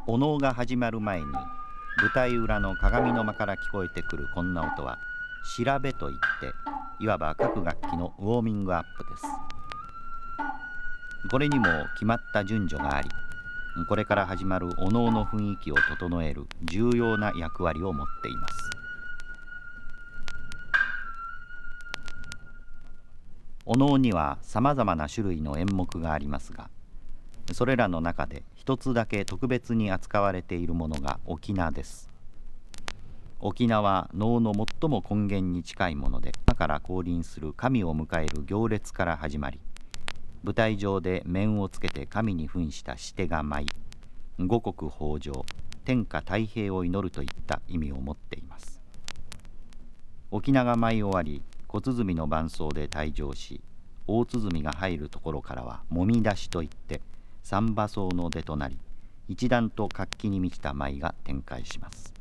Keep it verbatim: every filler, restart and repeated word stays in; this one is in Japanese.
お能が始まる前に舞台裏の鏡の間から聞こえてくるこんな音は調べといって、いわば各楽器のウォーミングアップです。これにも決まった順序があり、これから始まるお能の雰囲気を整える重要な役割を持っています。お能にはさまざまな種類の演目がありますが、それらの中で一つだけ特別に扱われているものが翁です。翁は能の最も根源に近いもので、今から降臨する神を迎える行列から始まり、舞台上で面をつけて神に扮したシテが舞い、五穀豊穣、天下太平を祈るといった意味を持っています。翁が舞い終わり、小鼓の伴奏で退場し、大鼓が入るところからはもみ出しといって三馬奏の出となり、一段と活気に満ちた舞が展開します。